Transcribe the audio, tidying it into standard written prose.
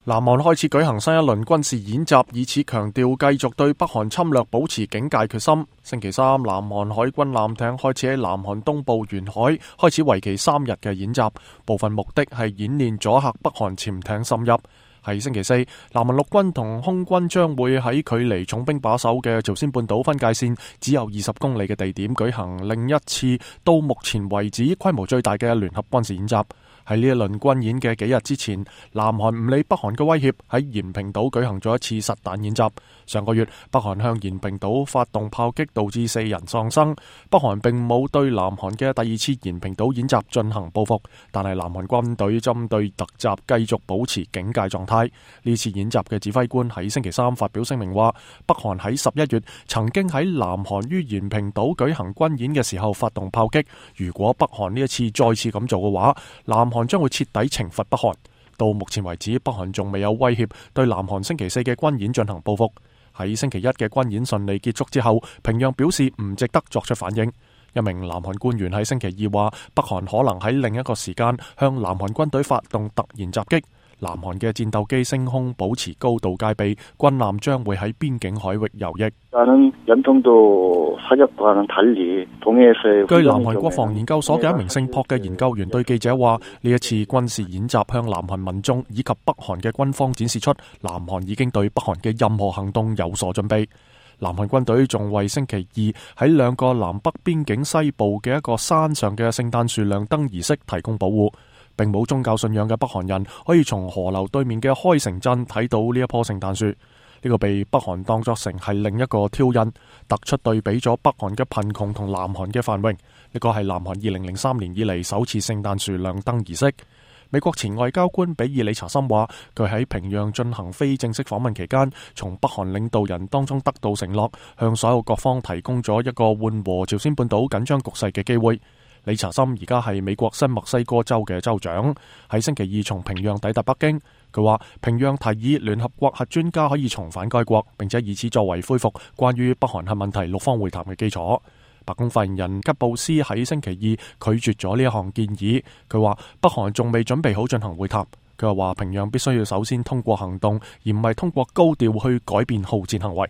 南韓開始舉行新一輪軍事演習，以此強調繼續對北韓侵略保持警戒決心。星期三，南韓海軍艦艇開始喺南韓東部沿海開始為期3日嘅演習，部分目的係演練阻嚇北韓潛艇滲入。喺星期四，南韓陸軍同空軍將會喺距離重兵把守嘅朝鮮半島分界線只有20公里嘅地點舉行另一次到目前為止規模最大嘅聯合軍事演習。喺呢一輪軍演嘅幾日之前，南韓唔理北韓嘅威脅，喺延坪島舉行咗一次實彈演習。上個月，北韓向延坪島發動炮擊，導致4人喪生。北韓並冇對南韓嘅第二次延坪島演習進行報復，但係南韓軍隊針對突襲繼續保持警戒狀態。呢次演習嘅指揮官喺星期三發表聲明話，北韓喺11月曾經喺南韓於延坪島舉行軍演嘅時候發動炮擊。如果北韓呢一次再次咁做嘅話，南韓將會徹底懲罰北韓。到目前為止，北韓仲未有威脅對南韓星期四嘅軍演進行報復。喺星期一嘅軍演順利結束之後，平壤表示唔值得作出反應。一名南韓官員喺星期二話，北韓可能喺另一個時間向南韓軍隊發動突然襲擊。南韓嘅戰鬥機升空保持高度戒備，軍艦將會喺邊境海域游弋。據南韓國防研究所嘅一名姓朴嘅研究員對記者話，呢一次軍事演習向南韓民眾以及北韓嘅軍方展示出南韓已經對北韓嘅任何行動有所準備。南韓軍隊仲為星期二喺2個南北邊境西部嘅一個山上嘅聖誕樹亮燈儀式提供保護。並冇宗教信仰嘅北韓人可以從河流對面嘅開城鎮睇到呢一棵聖誕樹。呢個被北韓當作成係另一個挑釁，突出對比咗北韓嘅貧窮同南韓嘅繁榮。呢個係南韓2003年以嚟首次聖誕樹亮燈儀式。美國前外交官比爾理查森話，佢喺平壤進行非正式訪問期間，從北韓領導人當中得到承諾，向所有各方提供咗一個緩和朝鮮半島緊張局勢嘅機會。理查森而家係美國新墨西哥州嘅州長，喺星期二從平壤抵達北京。佢話平壤提議聯合國核專家可以重返該國，並且以此作為恢復關於北韓核問題6方會談嘅基礎。白宮發言人吉布斯喺星期二拒絕咗呢一項建議。佢話北韓仲未準備好進行會談。佢又話平壤必須要首先通過行動，而唔係通過高調去改變好戰行為。